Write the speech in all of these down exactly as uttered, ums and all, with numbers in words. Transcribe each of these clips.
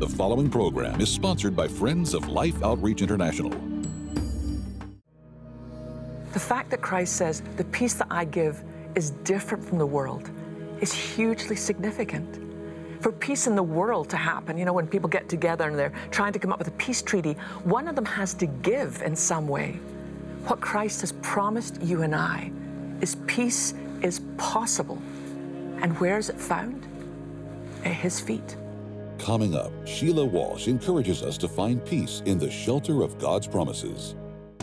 The following program is sponsored by Friends of Life Outreach International. The fact that Christ says, the peace that I give is different from the world, is hugely significant. For peace in the world to happen, you know, when people get together and they're trying to come up with a peace treaty, one of them has to give in some way. What Christ has promised you and I is peace is possible. And where is it found? At His feet. Coming up, Sheila Walsh encourages us to find peace in the shelter of God's promises.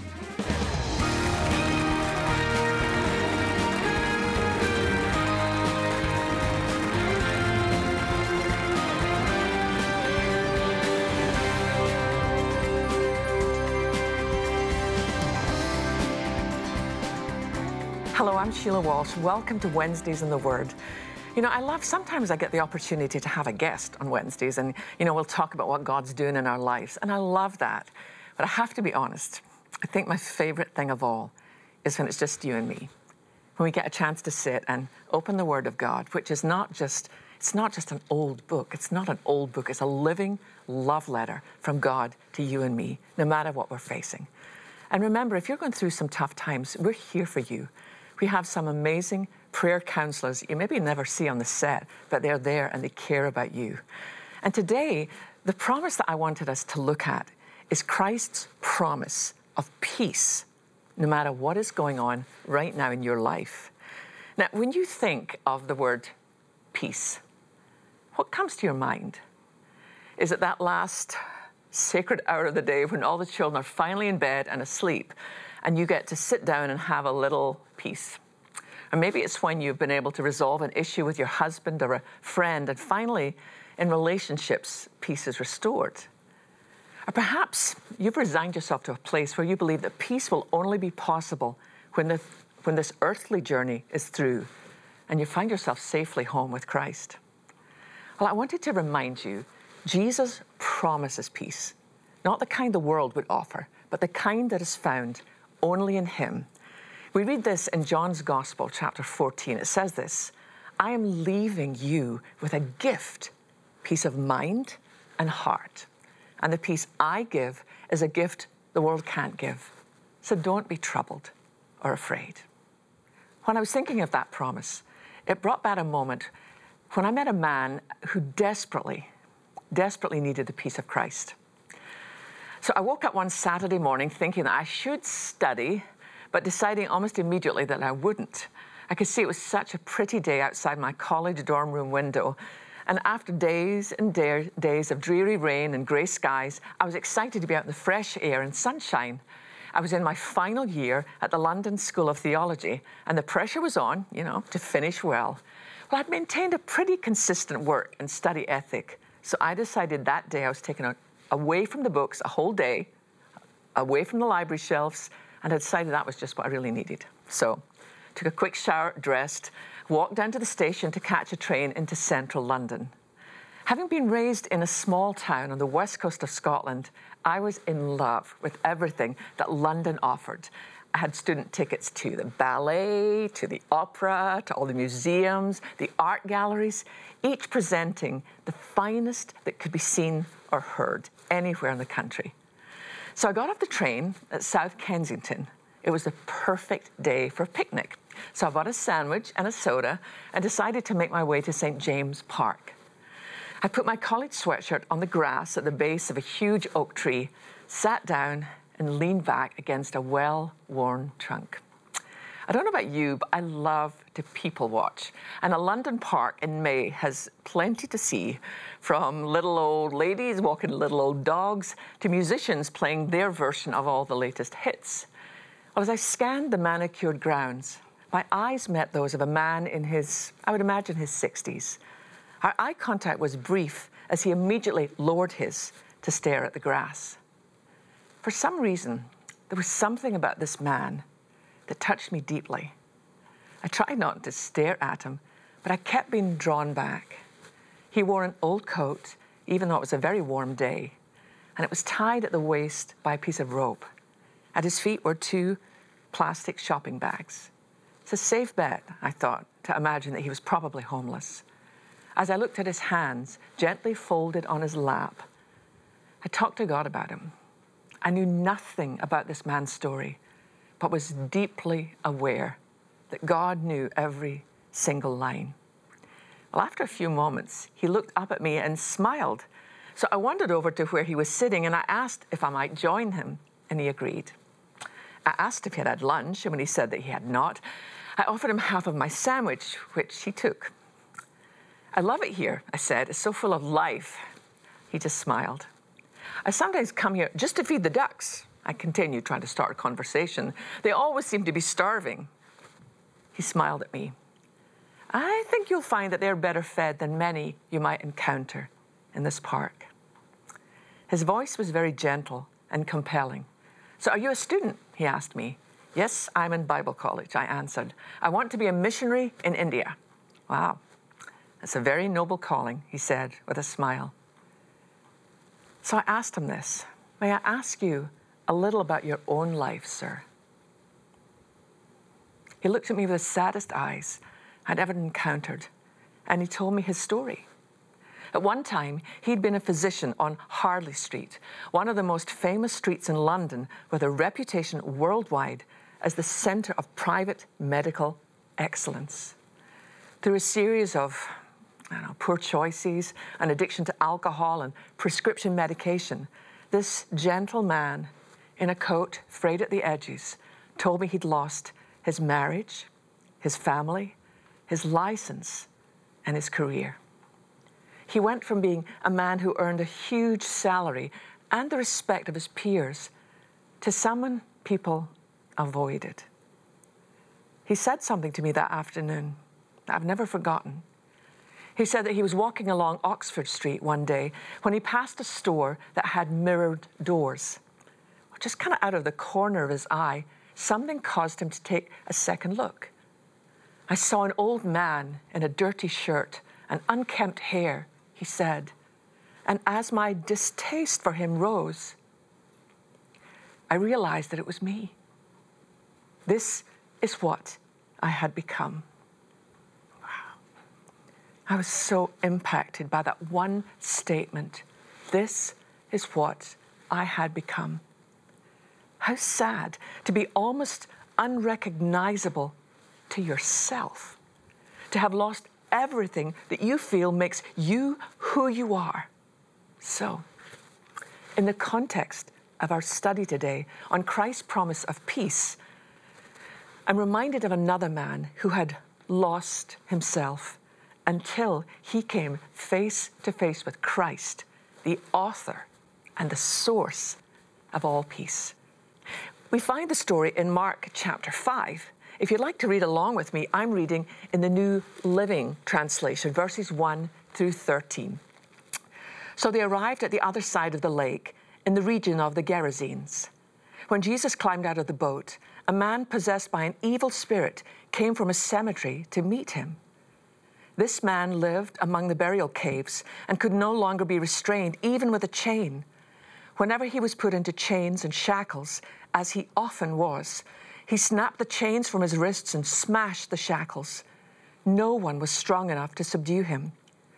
Hello, I'm Sheila Walsh. Welcome to Wednesdays in the Word. You know, I love, sometimes I get the opportunity to have a guest on Wednesdays and, you know, we'll talk about what God's doing in our lives. And I love that. But I have to be honest, I think my favorite thing of all is when it's just you and me. When we get a chance to sit and open the Word of God, which is not just, it's not just an old book. It's not an old book. It's a living love letter from God to you and me, no matter what we're facing. And remember, if you're going through some tough times, we're here for you. We have some amazing prayer counselors you maybe never see on the set, but they're there and they care about you. And today, the promise that I wanted us to look at is Christ's promise of peace, no matter what is going on right now in your life. Now, when you think of the word peace, what comes to your mind? Is it that last sacred hour of the day when all the children are finally in bed and asleep, and you get to sit down and have a little peace? Or maybe it's when you've been able to resolve an issue with your husband or a friend, and finally, in relationships, peace is restored. Or perhaps you've resigned yourself to a place where you believe that peace will only be possible when, the, when this earthly journey is through, and you find yourself safely home with Christ. Well, I wanted to remind you, Jesus promises peace, not the kind the world would offer, but the kind that is found only in Him. We read this in John's Gospel, chapter fourteen. It says this, I am leaving you with a gift, peace of mind and heart. And the peace I give is a gift the world can't give. So don't be troubled or afraid. When I was thinking of that promise, it brought back a moment when I met a man who desperately, desperately needed the peace of Christ. So I woke up one Saturday morning thinking that I should study, but deciding almost immediately that I wouldn't. I could see it was such a pretty day outside my college dorm room window. And after days and da- days of dreary rain and grey skies, I was excited to be out in the fresh air and sunshine. I was in my final year at the London School of Theology, and the pressure was on, you know, to finish well. Well, I'd maintained a pretty consistent work and study ethic, so I decided that day I was taking a away from the books a whole day, away from the library shelves, and I decided that was just what I really needed. So, took a quick shower, dressed, walked down to the station to catch a train into central London. Having been raised in a small town on the west coast of Scotland, I was in love with everything that London offered. I had student tickets to the ballet, to the opera, to all the museums, the art galleries, each presenting the finest that could be seen or heard anywhere in the country. So I got off the train at South Kensington. It was the perfect day for a picnic. So I bought a sandwich and a soda and decided to make my way to Saint James Park. I put my college sweatshirt on the grass at the base of a huge oak tree, sat down and leaned back against a well-worn trunk. I don't know about you, but I love to people watch. And a London park in May has plenty to see, from little old ladies walking little old dogs to musicians playing their version of all the latest hits. Well, as I scanned the manicured grounds, my eyes met those of a man in his, I would imagine his sixties. Our eye contact was brief as he immediately lowered his to stare at the grass. For some reason, there was something about this man that touched me deeply. I tried not to stare at him, but I kept being drawn back. He wore an old coat, even though it was a very warm day, and it was tied at the waist by a piece of rope. At his feet were two plastic shopping bags. It's a safe bet, I thought, to imagine that he was probably homeless. as I looked at his hands gently folded on his lap, I talked to God about him. I knew nothing about this man's story, but was deeply aware that God knew every single line. Well, after a few moments, he looked up at me and smiled. So I wandered over to where he was sitting and I asked if I might join him, and he agreed. I asked if he had had lunch, and when he said that he had not, I offered him half of my sandwich, which he took. I love it here, I said. It's so full of life. He just smiled. I sometimes come here just to feed the ducks. I continued trying to start a conversation. They always seem to be starving. He smiled at me. I think you'll find that they're better fed than many you might encounter in this park. His voice was very gentle and compelling. So are you a student? He asked me. Yes, I'm in Bible college, I answered. I want to be a missionary in India. Wow, that's a very noble calling, he said with a smile. So I asked him this. May I ask you a little about your own life, sir? He looked at me with the saddest eyes I'd ever encountered, and he told me his story. At one time, he'd been a physician on Harley Street, one of the most famous streets in London, with a reputation worldwide as the center of private medical excellence. Through a series of I don't know, poor choices, an addiction to alcohol and prescription medication, this gentle man in a coat frayed at the edges told me he'd lost his marriage, his family, his license, and his career. He went from being a man who earned a huge salary and the respect of his peers to someone people avoided. He said something to me that afternoon that I've never forgotten. He said that he was walking along Oxford Street one day when he passed a store that had mirrored doors. Just kind of out of the corner of his eye, something caused him to take a second look. I saw an old man in a dirty shirt and unkempt hair, he said, and as my distaste for him rose, I realized that it was me. This is what I had become. Wow. I was so impacted by that one statement. This is what I had become. How sad to be almost unrecognizable to yourself, to have lost everything that you feel makes you who you are. So, in the context of our study today on Christ's promise of peace, I'm reminded of another man who had lost himself until he came face to face with Christ, the author and the source of all peace. We find the story in Mark chapter five. If you'd like to read along with me, I'm reading in the New Living Translation, verses one through thirteen. So they arrived at the other side of the lake in the region of the Gerasenes. When Jesus climbed out of the boat, a man possessed by an evil spirit came from a cemetery to meet him. This man lived among the burial caves and could no longer be restrained, even with a chain. Whenever he was put into chains and shackles, as he often was, he snapped the chains from his wrists and smashed the shackles. No one was strong enough to subdue him.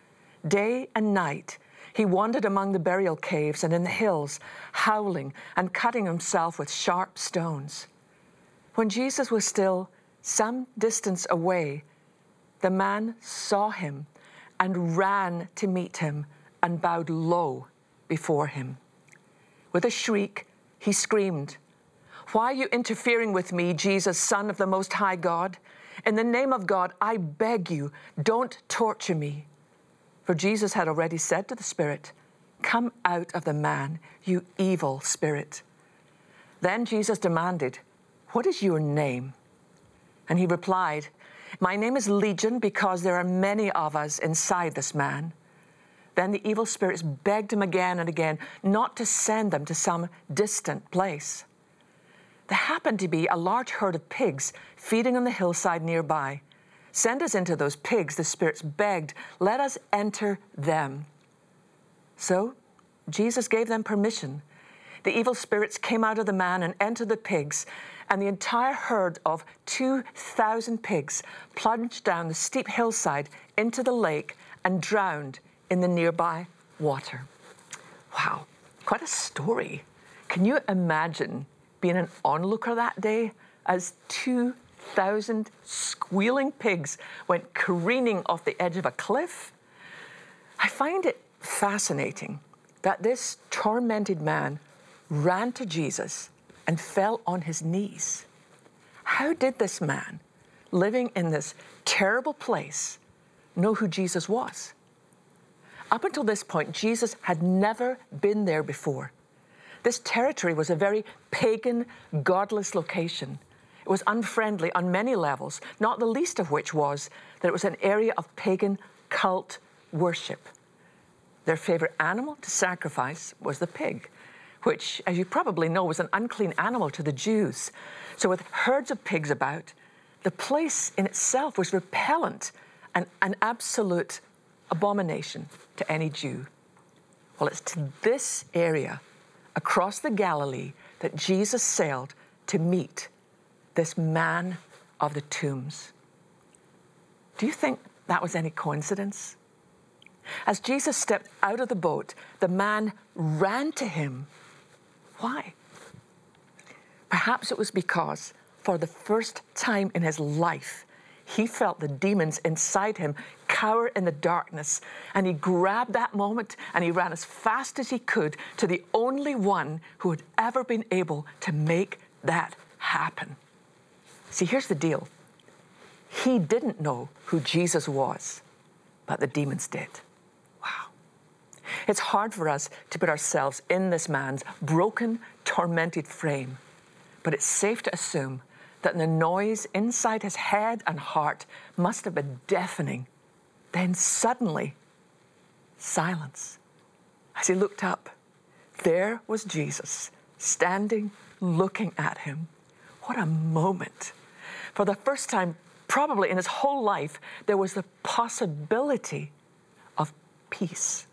Day and night, he wandered among the burial caves and in the hills, howling and cutting himself with sharp stones. When Jesus was still some distance away, the man saw him and ran to meet him and bowed low before him. With a shriek, he screamed, "Why are you interfering with me, Jesus, Son of the Most High God? In the name of God, I beg you, don't torture me." For Jesus had already said to the spirit, "Come out of the man, you evil spirit." Then Jesus demanded, "What is your name?" And he replied, "My name is Legion, because there are many of us inside this man." Then the evil spirits begged him again and again not to send them to some distant place. There happened to be a large herd of pigs feeding on the hillside nearby. "Send us into those pigs," the spirits begged. "Let us enter them." So Jesus gave them permission. The evil spirits came out of the man and entered the pigs, and the entire herd of two thousand pigs plunged down the steep hillside into the lake and drowned in the nearby water. Wow, quite a story. Can you imagine being an onlooker that day as two thousand squealing pigs went careening off the edge of a cliff? I find it fascinating that this tormented man ran to Jesus and fell on his knees. How did this man, living in this terrible place, know who Jesus was? Up until this point, Jesus had never been there before. This territory was a very pagan, godless location. It was unfriendly on many levels, not the least of which was that it was an area of pagan cult worship. Their favorite animal to sacrifice was the pig, which, as you probably know, was an unclean animal to the Jews. So with herds of pigs about, the place in itself was repellent and an absolute abomination to any Jew. Well, it's to this area across the Galilee that Jesus sailed to meet this man of the tombs. Do you think that was any coincidence? As Jesus stepped out of the boat, the man ran to him. Why? Perhaps it was because for the first time in his life, he felt the demons inside him cower in the darkness, and he grabbed that moment and he ran as fast as he could to the only one who had ever been able to make that happen. See, here's the deal. He didn't know who Jesus was, but the demons did. Wow. It's hard for us to put ourselves in this man's broken, tormented frame, but it's safe to assume that the noise inside his head and heart must have been deafening. Then suddenly, silence. As he looked up, there was Jesus, standing, looking at him. What a moment. For the first time, probably in his whole life, there was the possibility of peace.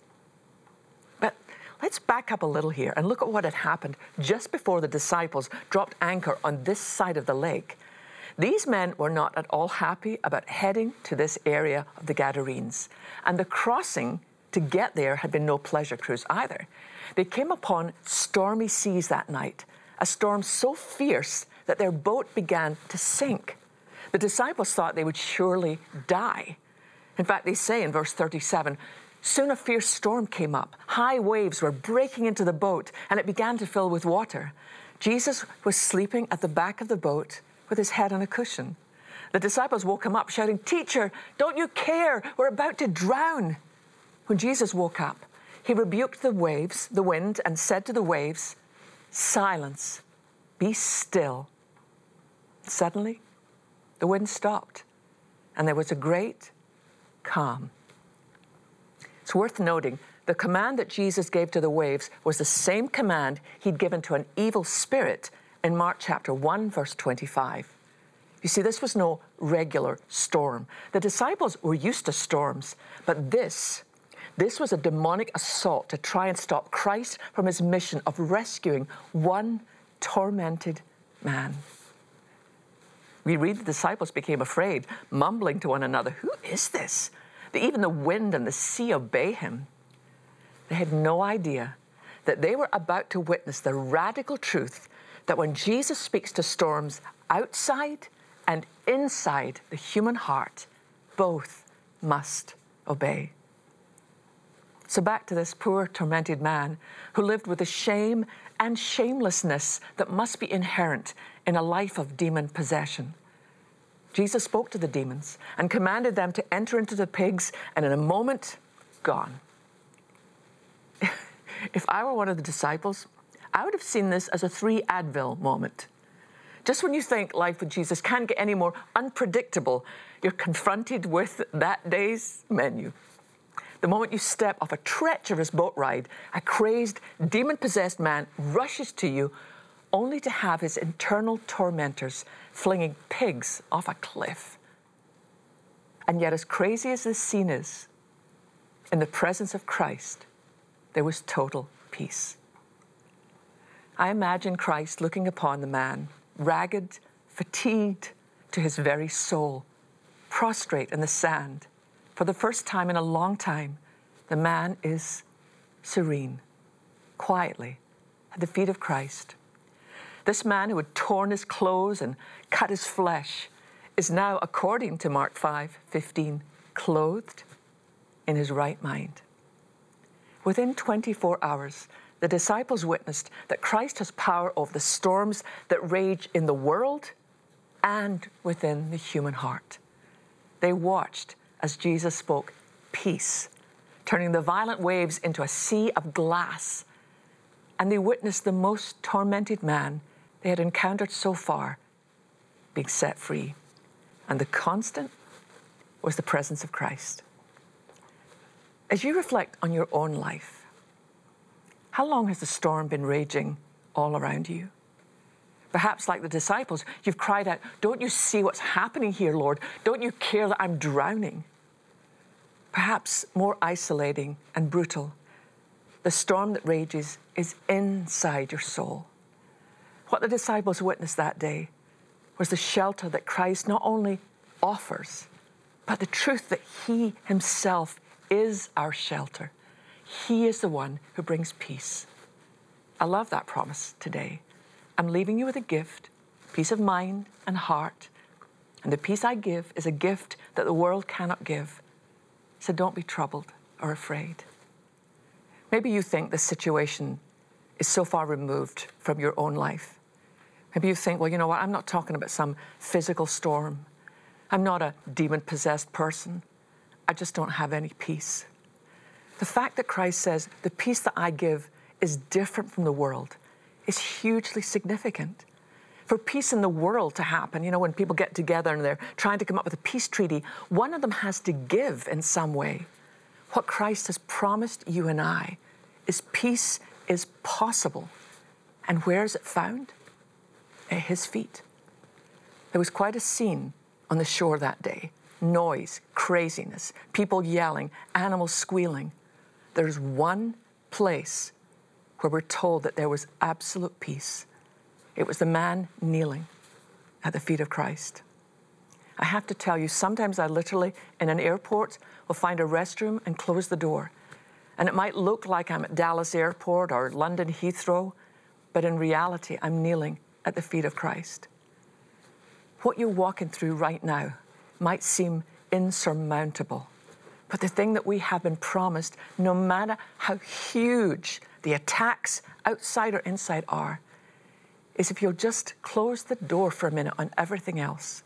But let's back up a little here and look at what had happened just before the disciples dropped anchor on this side of the lake. These men were not at all happy about heading to this area of the Gadarenes, and the crossing to get there had been no pleasure cruise either. They came upon stormy seas that night, a storm so fierce that their boat began to sink. The disciples thought they would surely die. In fact, they say in verse thirty-seven, soon a fierce storm came up. High waves were breaking into the boat, and it began to fill with water. Jesus was sleeping at the back of the boat with his head on a cushion. The disciples woke him up, shouting, "Teacher, don't you care? We're about to drown." When Jesus woke up, he rebuked the waves, the wind, and said to the waves, "Silence, be still." Suddenly, the wind stopped, and there was a great calm. It's worth noting, the command that Jesus gave to the waves was the same command he'd given to an evil spirit in Mark chapter one, verse twenty-five. You see, this was no regular storm. The disciples were used to storms, but this, this was a demonic assault to try and stop Christ from his mission of rescuing one tormented man. We read the disciples became afraid, mumbling to one another, "Who is this? That even the wind and the sea obey him." They had no idea that they were about to witness the radical truth that when Jesus speaks to storms outside and inside the human heart, both must obey. So back to this poor, tormented man who lived with the shame and shamelessness that must be inherent in a life of demon possession. Jesus spoke to the demons and commanded them to enter into the pigs, and in a moment, gone. If I were one of the disciples, I would have seen this as a three Advil moment. Just when you think life with Jesus can't get any more unpredictable, you're confronted with that day's menu. The moment you step off a treacherous boat ride, a crazed, demon-possessed man rushes to you, only to have his internal tormentors flinging pigs off a cliff. And yet, as crazy as this scene is, in the presence of Christ, there was total peace. I imagine Christ looking upon the man, ragged, fatigued to his very soul, prostrate in the sand, For the first time in a long time, the man is serene, quietly, at the feet of Christ. This man who had torn his clothes and cut his flesh is now, according to Mark five fifteen, clothed in his right mind. Within twenty-four hours, the disciples witnessed that Christ has power over the storms that rage in the world and within the human heart. They watched as Jesus spoke peace, turning the violent waves into a sea of glass. And they witnessed the most tormented man they had encountered so far being set free. And the constant was the presence of Christ. As you reflect on your own life, how long has the storm been raging all around you? Perhaps like the disciples, you've cried out, "Don't you see what's happening here, Lord? Don't you care that I'm drowning?" Perhaps more isolating and brutal, the storm that rages is inside your soul. What the disciples witnessed that day was the shelter that Christ not only offers, but the truth that He Himself is our shelter. He is the one who brings peace. I love that promise today. I'm leaving you with a gift, peace of mind and heart. And the peace I give is a gift that the world cannot give. So don't be troubled or afraid. Maybe you think this situation is so far removed from your own life. Maybe you think, well, you know what, I'm not talking about some physical storm. I'm not a demon-possessed person. I just don't have any peace. The fact that Christ says, the peace that I give is different from the world is hugely significant. For peace in the world to happen, you know, when people get together and they're trying to come up with a peace treaty, one of them has to give in some way. What Christ has promised you and I is peace is possible. And where is it found? At His feet. There was quite a scene on the shore that day. Noise, craziness, people yelling, animals squealing. There's one place where we're told that there was absolute peace. It was the man kneeling at the feet of Christ. I have to tell you, sometimes I literally, in an airport, will find a restroom and close the door. And it might look like I'm at Dallas Airport or London Heathrow, but in reality, I'm kneeling at the feet of Christ. What you're walking through right now might seem insurmountable, but the thing that we have been promised, no matter how huge the attacks outside or inside are, is if you'll just close the door for a minute on everything else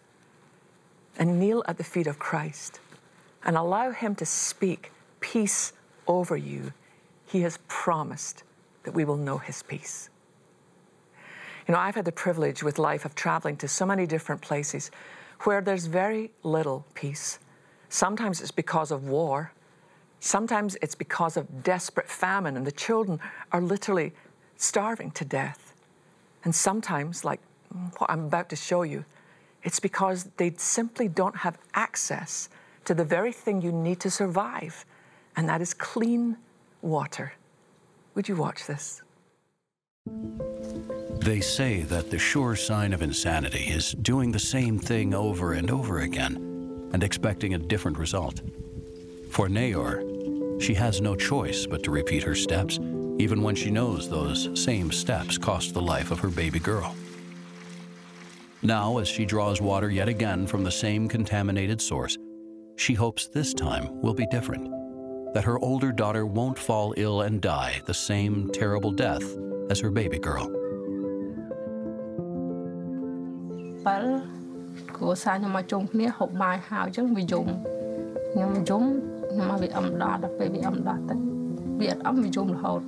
and kneel at the feet of Christ and allow Him to speak peace over you, He has promised that we will know His peace. You know, I've had the privilege with life of traveling to so many different places where there's very little peace. Sometimes it's because of war. Sometimes it's because of desperate famine and the children are literally starving to death. And sometimes, like what I'm about to show you, it's because they simply don't have access to the very thing you need to survive, and that is clean water. Would you watch this? They say that the sure sign of insanity is doing the same thing over and over again and expecting a different result. For Naor, she has no choice but to repeat her steps, even when she knows those same steps cost the life of her baby girl. Now, as she draws water yet again from the same contaminated source, she hopes this time will be different, that her older daughter won't fall ill and die the same terrible death as her baby girl. Well, cô sa nhưng mà chung kia học bài hào chứ bị dùng nhưng mà dùng nhưng mà bị âm đá đặc biệt bị âm đá tết bị âm bị dùng là hột.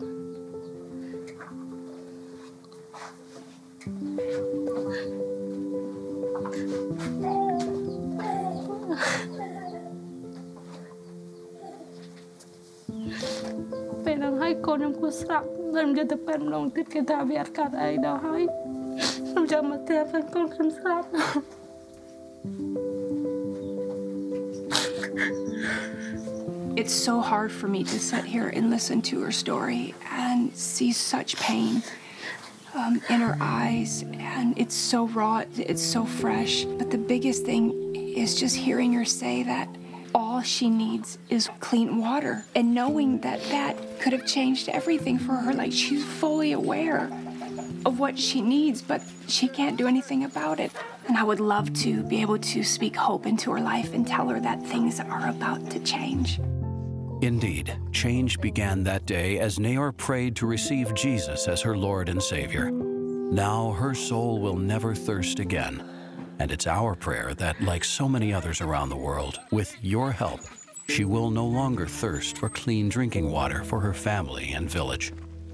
Bên đang hai con em cô sắp làm cho tập bên lòng tiết cái ta bị cả đây đó hai. It's so hard for me to sit here and listen to her story and see such pain um, in her eyes, and it's so raw, it's so fresh. But the biggest thing is just hearing her say that all she needs is clean water. And knowing that that could have changed everything for her, like she's fully aware of what she needs, but she can't do anything about it. And I would love to be able to speak hope into her life and tell her that things are about to change. Indeed, change began that day as Naor prayed to receive Jesus as her Lord and Savior. Now her soul will never thirst again. And it's our prayer that, like so many others around the world, with your help, she will no longer thirst for clean drinking water for her family and village.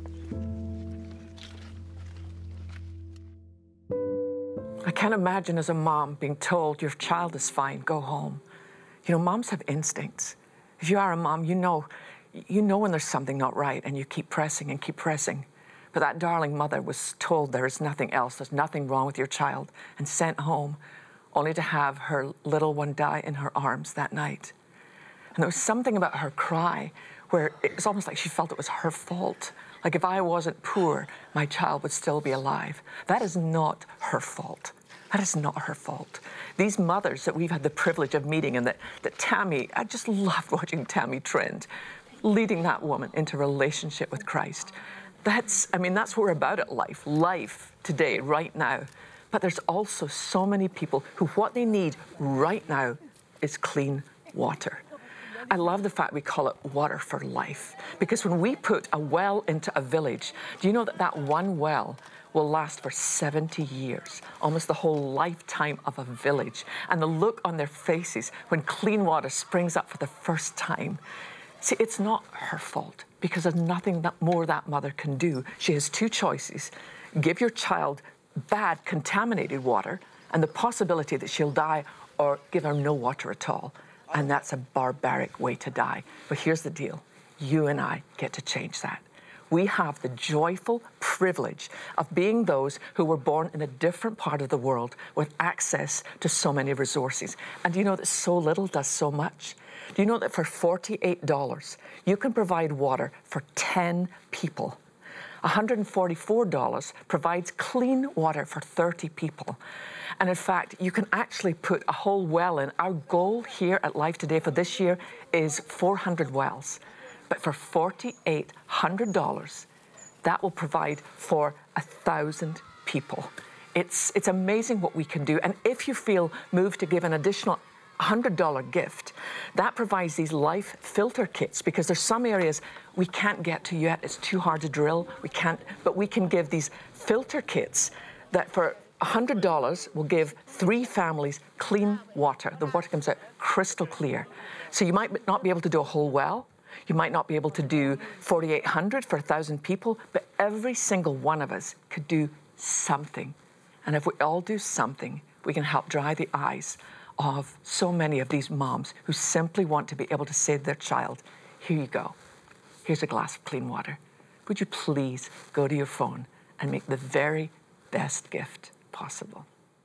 I can't imagine as a mom being told your child is fine, go home. You know, moms have instincts. If you are a mom, you know, you know when there's something not right and you keep pressing and keep pressing. But that darling mother was told there is nothing else, there's nothing wrong with your child, and sent home, only to have her little one die in her arms that night. And there was something about her cry where it was almost like she felt it was her fault. Like if I wasn't poor, my child would still be alive. That is not her fault. That is not her fault. These mothers that we've had the privilege of meeting, and that, that Tammy, I just loved watching Tammy Trent, leading that woman into relationship with Christ. That's, I mean, that's what we're about at life, life today, right now. But there's also so many people who what they need right now is clean water. I love the fact we call it water for life, because when we put a well into a village, do you know that that one well will last for seventy years, almost the whole lifetime of a village? And the look on their faces when clean water springs up for the first time. See, it's not her fault, because there's nothing that more that mother can do. She has two choices. Give your child bad, contaminated water and the possibility that she'll die, or give her no water at all. And that's a barbaric way to die. But here's the deal. You and I get to change that. We have the joyful privilege of being those who were born in a different part of the world with access to so many resources. And do you know that so little does so much? Do you know that for forty-eight dollars, you can provide water for ten people? one hundred forty-four dollars provides clean water for thirty people. And in fact, you can actually put a whole well in. Our goal here at Life Today for this year is four hundred wells. But for forty-eight hundred dollars, that will provide for one thousand people. It's, it's amazing what we can do. And if you feel moved to give an additional one hundred dollar gift, that provides these life filter kits, because there's some areas we can't get to yet. It's too hard to drill. We can't, but we can give these filter kits that for one hundred dollars will give three families clean water. The water comes out crystal clear. So you might not be able to do a whole well. You might not be able to do forty-eight hundred for one thousand people, but every single one of us could do something. And if we all do something, we can help dry the eyes of so many of these moms who simply want to be able to say to their child, here you go. Here's a glass of clean water. Would you please go to your phone and make the very best gift possible?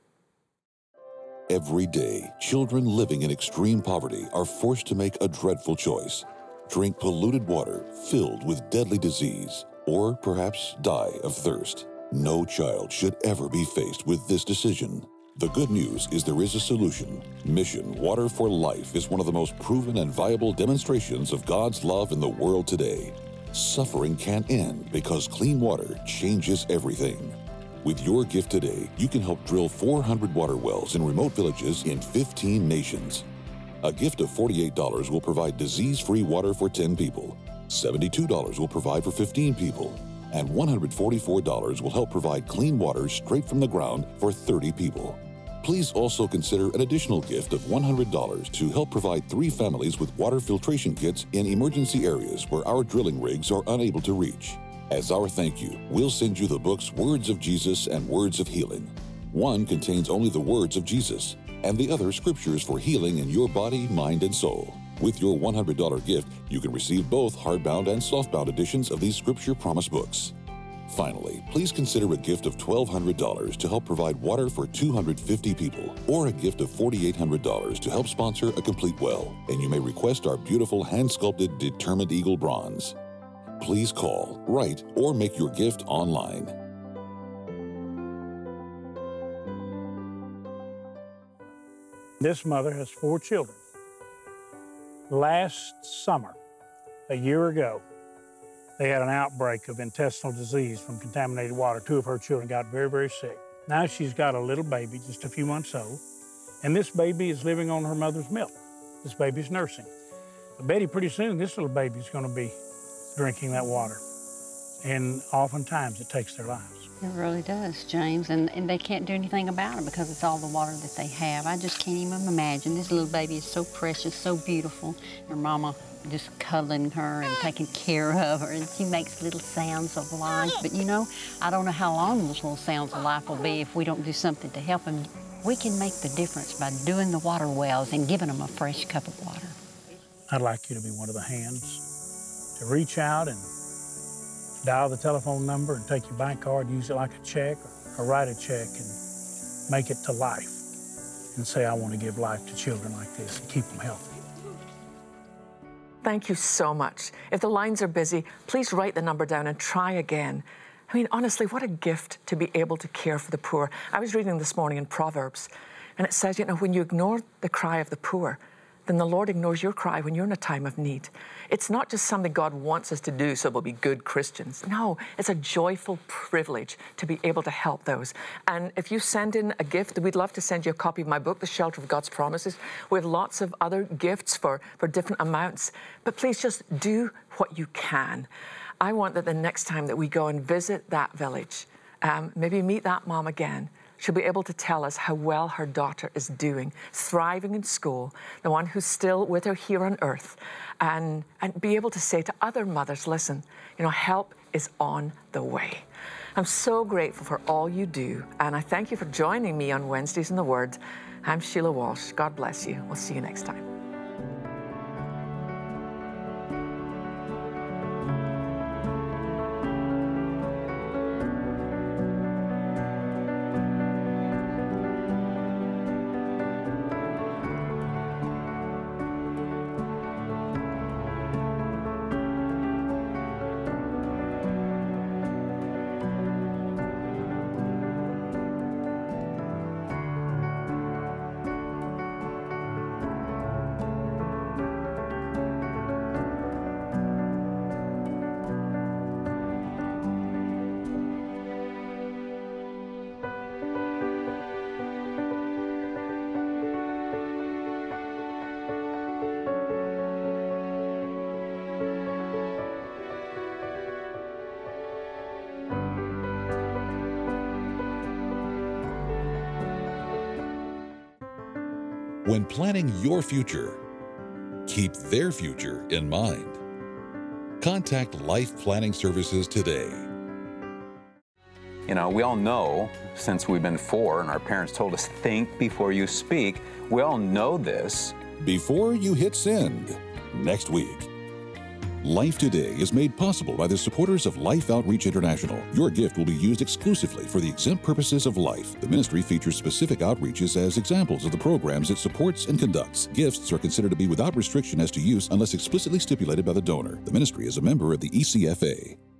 Every day, children living in extreme poverty are forced to make a dreadful choice. Drink polluted water filled with deadly disease, or perhaps die of thirst. No child should ever be faced with this decision. The good news is there is a solution. Mission Water for Life is one of the most proven and viable demonstrations of God's love in the world today. Suffering can't end because clean water changes everything. With your gift today, you can help drill four hundred water wells in remote villages in fifteen nations. A gift of forty-eight dollars will provide disease-free water for ten people, seventy-two dollars will provide for fifteen people, and one hundred forty-four dollars will help provide clean water straight from the ground for thirty people. Please also consider an additional gift of one hundred dollars to help provide three families with water filtration kits in emergency areas where our drilling rigs are unable to reach. As our thank you, we'll send you the books Words of Jesus and Words of Healing. One contains only the words of Jesus, and the other scriptures for healing in your body, mind, and soul. With your one hundred dollars gift, you can receive both hardbound and softbound editions of these Scripture Promise books. Finally, please consider a gift of twelve hundred dollars to help provide water for two hundred fifty people, or a gift of four thousand eight hundred dollars to help sponsor a complete well, and you may request our beautiful hand-sculpted Determined Eagle bronze. Please call, write, or make your gift online. This mother has four children. Last summer, a year ago, they had an outbreak of intestinal disease from contaminated water. Two of her children got very, very sick. Now she's got a little baby, just a few months old, and this baby is living on her mother's milk. This baby's nursing. But Betty, pretty soon, this little baby's gonna be drinking that water. And oftentimes it takes their lives. It really does, James, and, and they can't do anything about it because it's all the water that they have. I just can't even imagine. This little baby is so precious, so beautiful. Her mama just cuddling her and taking care of her, and she makes little sounds of life. But you know, I don't know how long those little sounds of life will be if we don't do something to help them. We can make the difference by doing the water wells and giving them a fresh cup of water. I'd like you to be one of the hands to reach out and dial the telephone number and take your bank card, use it like a check, or, or write a check and make it to life and say, I want to give life to children like this and keep them healthy. Thank you so much. If the lines are busy, please write the number down and try again. I mean, honestly, what a gift to be able to care for the poor. I was reading this morning in Proverbs, and it says, you know, when you ignore the cry of the poor, then the Lord ignores your cry when you're in a time of need. It's not just something God wants us to do so we'll be good Christians. No, it's a joyful privilege to be able to help those. And if you send in a gift, we'd love to send you a copy of my book, The Shelter of God's Promises. We have lots of other gifts for, for different amounts. But please just do what you can. I want that the next time that we go and visit that village, um, maybe meet that mom again, she'll be able to tell us how well her daughter is doing, thriving in school, the one who's still with her here on earth, and, and be able to say to other mothers, listen, you know, help is on the way. I'm so grateful for all you do, and I thank you for joining me on Wednesdays in the Word. I'm Sheila Walsh. God bless you. We'll see you next time. When planning your future, keep their future in mind. Contact Life Planning Services today. You know, we all know, since we've been four and our parents told us, think before you speak, we all know this. Before you hit send, next week. Life Today is made possible by the supporters of Life Outreach International. Your gift will be used exclusively for the exempt purposes of life. The ministry features specific outreaches as examples of the programs it supports and conducts. Gifts are considered to be without restriction as to use unless explicitly stipulated by the donor. The ministry is a member of the E C F A.